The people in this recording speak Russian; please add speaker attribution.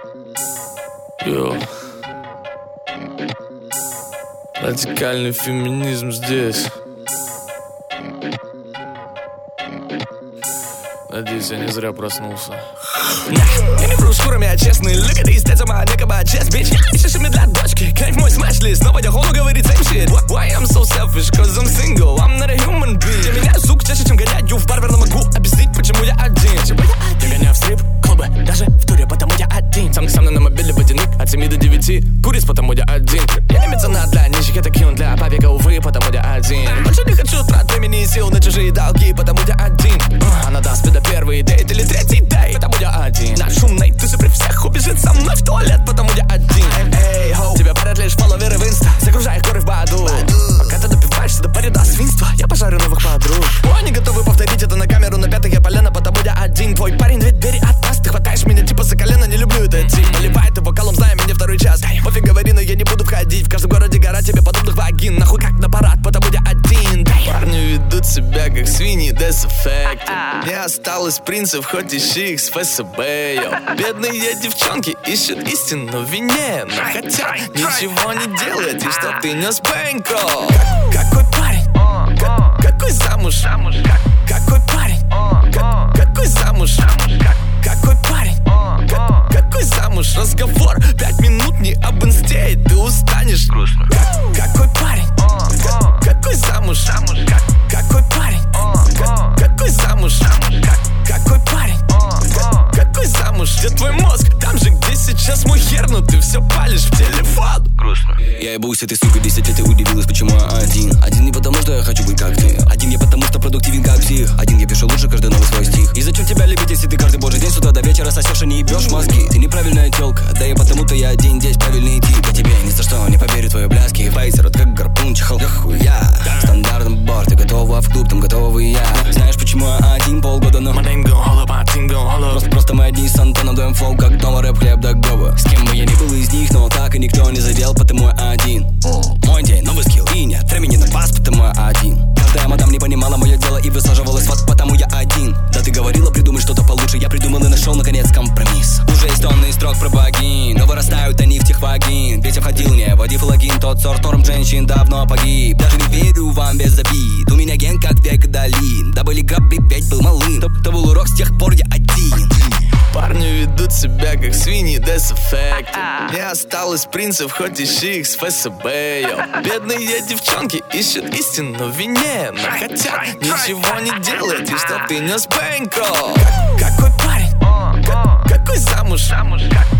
Speaker 1: Йо. Радикальный феминизм здесь. Надеюсь, я не зря проснулся.
Speaker 2: Я не вру шкурами, а честный. Look at these stats, I'm a nigga by chest, bitch. Ищешь мне для дочки, кайф мой смэш-лист. Но пойдя ходу говорит same shit. Why I'm so selfish, cause I'm single, I'm not a human being. Для меня звук чаще, чем гоняю в барбер, но могу объяснить, почему я один. Я гоняю в стрип-клубы, даже в туре, потому я один. Со мной на мобиле водяник, от 7 до 9. Куриц, потому я один. Я не меценат для нищих, это кьюн для папика, увы, потому я один. Больше не хочу трат времени и сил на чужие долги, потому я один. Она даст мне до первый дейт или третий дейт, потому я один. На шумной тусе при всех убежит со мной в туалет, потому я один. Эй, хоу, тебя парят лишь фолловеры в инста, загружая горы в Баду. Пока ты допиваешься до пари до свинства, я пожарю новых подруг. Они готовы повторить это на камеру, на пятых я полено, потому я один. Твой парень, двери от нас, ты хватаешь меня типа за колено, не люблю этот тип. Поливает его колом, зная меня второй час. Пофиг говори, но я не буду входить. В каждом городе гора тебе подобных вагин. Нахуй как на парад, потому я один.
Speaker 1: Парни ведут себя как свиньи, дезэффект. Не осталось принцев, хоть ищи их с ФСБ, йо. Бедные девчонки ищут истину в вине, но хотят ничего не делать, и что ты нес бэнкролл.
Speaker 2: Какой парень? Какой замуж? Какой парень? Какой замуж? Какой парень? Какой замуж? Разговор 5 минут не об инсте, и ты устанешь. Какой парень? Какой замуж? Какой парень? Какой замуж? Какой парень? Какой замуж? Где твой мозг? Там же, где сейчас мой хер, но ты все палишь в телефон.
Speaker 3: Грустно. Я ебусь с этой сукой 10 лет и удивилась, почему я один. Один не потому, что я хочу быть как ты. Один я потому, что продуктивен как псих. Один я пишу лучше каждый новый свой стих. И зачем тебя любить, если ты каждый божий день с утра до вечера сосешь и не ебешь мозги? Ты неправильная тёлка, да и потому-то я один здесь правильный тип. Я тебе ни за что не поверю, твои бляски. Фейс, рот как гарпун, чехал, как хуя. Стандартный бар, ты готова в клуб, там готова и я. Знаешь, почему я один полгода, но
Speaker 2: My name gon' holla, my team gon' holla.
Speaker 3: Просто мы одни с Антоном даем флоу, как дома рэп, хлеб да гоба. С кем бы я ни был из них, но так и никто не задел, потому я один. Мой день, новый скилл, и нет времени на пас, потому я один. Каждая мадам не понимала мое дело и высаживалась в ад, потому я один. Да ты говорила, придумай что-то получше, я придумал и нашел наконец компромисс. Уже есть тонны строк про богинь, но вырастают они в тех вагин. Петя входил, не водив логин, тот сорт норм женщин давно погиб. Даже не верю вам без обид, у меня ген как век долин. Да были грабли, 5 был малым, то был урок, с тех пор я один.
Speaker 1: Парни ведут себя как свиньи, дезэффект. Не осталось принцев, хоть ищи их с ФСБ, йо. Бедные девчонки ищут истину в вине, но хотят ничего не делать, и что ты нес бэнкролл.
Speaker 2: Какой парень? Какой замуж?